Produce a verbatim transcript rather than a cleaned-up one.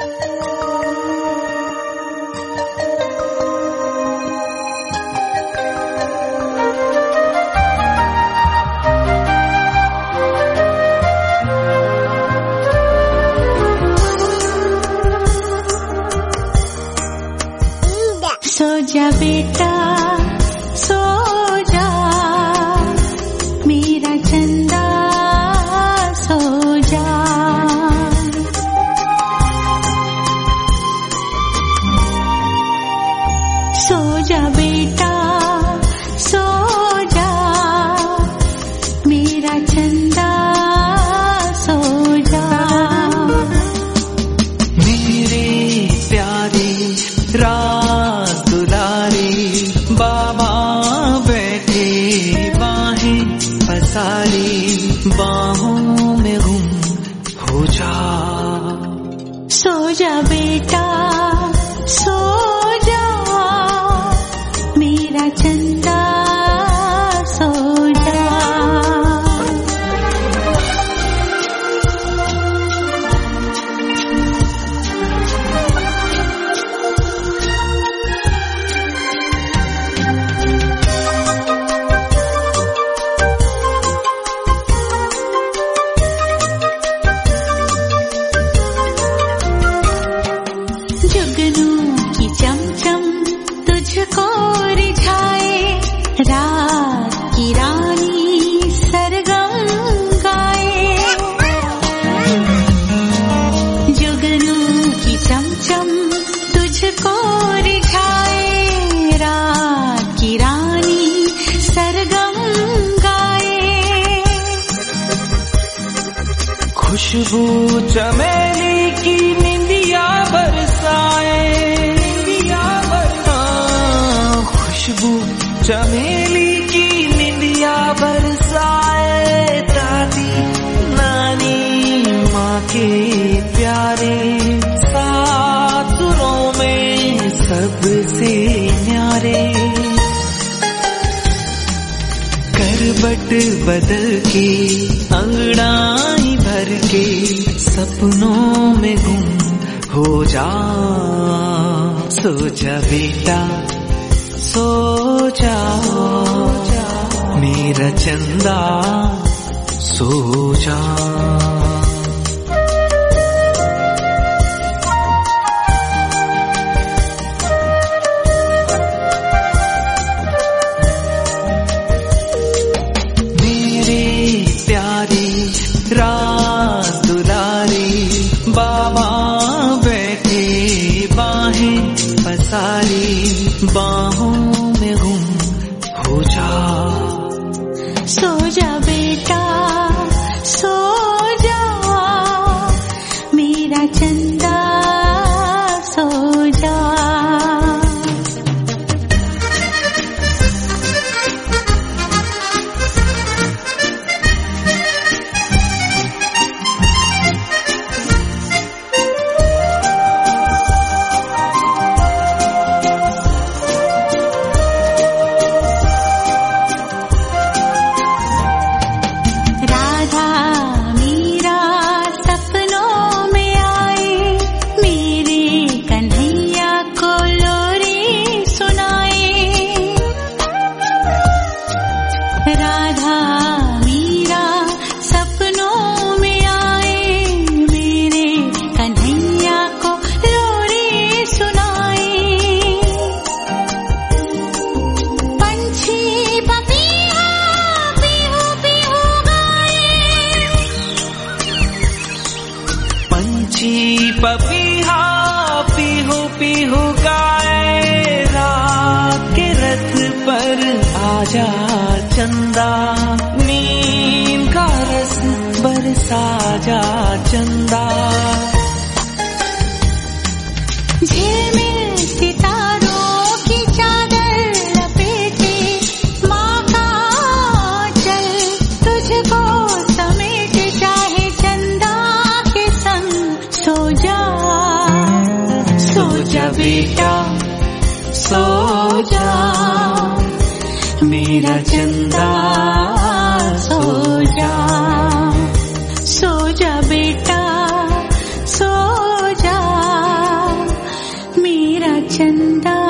सो जा बेटा सो जा मेरा चंदा सो जा। सो जा बेटा सो जा मेरा चंदा सो जा। मेरे प्यारे राज दुलारे बाबा बैठे बाहें पसारे बाहों में गुम हो जा। सो जा बेटा सो जा मेरा चंदा सो जा। जुगनू की चमचम तुझको रिझाए रात की रानी सरगम गाए। जुगनू की चमचम तुझको रिझाए रात की रानी सरगम गाए। खुशबू चमेली की निंदिया बरसाए खुशबू चमेली की निंदिया बरसाए। दादी नानी माँ के प्यारे सासुरों में सबसे न्यारे। करवट बदल के अंगड़ाई भर के सपनों में गुम हो जा। सो जा बेटा सो जा मेरा चंदा सो जा। मेरे प्यारे राज दुलारे बाबा बैठे बाहें पसारे बाहों में गुम हो जा। सो जा बेटा सो जा मेरा चंदा सो जा। पपीहा पीहू पीहू गाए रात के रथ पर आजा चंदा। नींद का रस बरसा जा चंदा। झिलमिल सितारों की चादर लपेटे माँ का चल तुझको समेट चाहे चंदा के संग। सो जा सो जा बेटा सो जा मेरा चंदा सो जा। सो जा बेटा सो जा चंदा